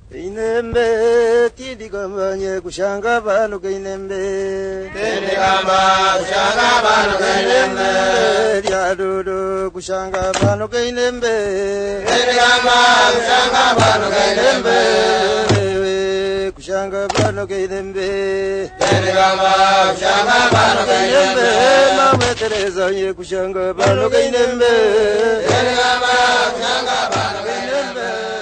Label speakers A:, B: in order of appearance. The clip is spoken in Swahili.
A: Inembe tidigamanye kushanga banu kainembe
B: tidigamba kushanga banu kainembe
A: diadudu kushanga banu kainembe
B: tidigamba kushanga banu kainembe
A: kushanga banu kainembe
B: tidigamba kushanga banu kainembe
A: Mama Teresa ye kushanga banu kainembe
B: tidigamba kushanga banu kainembe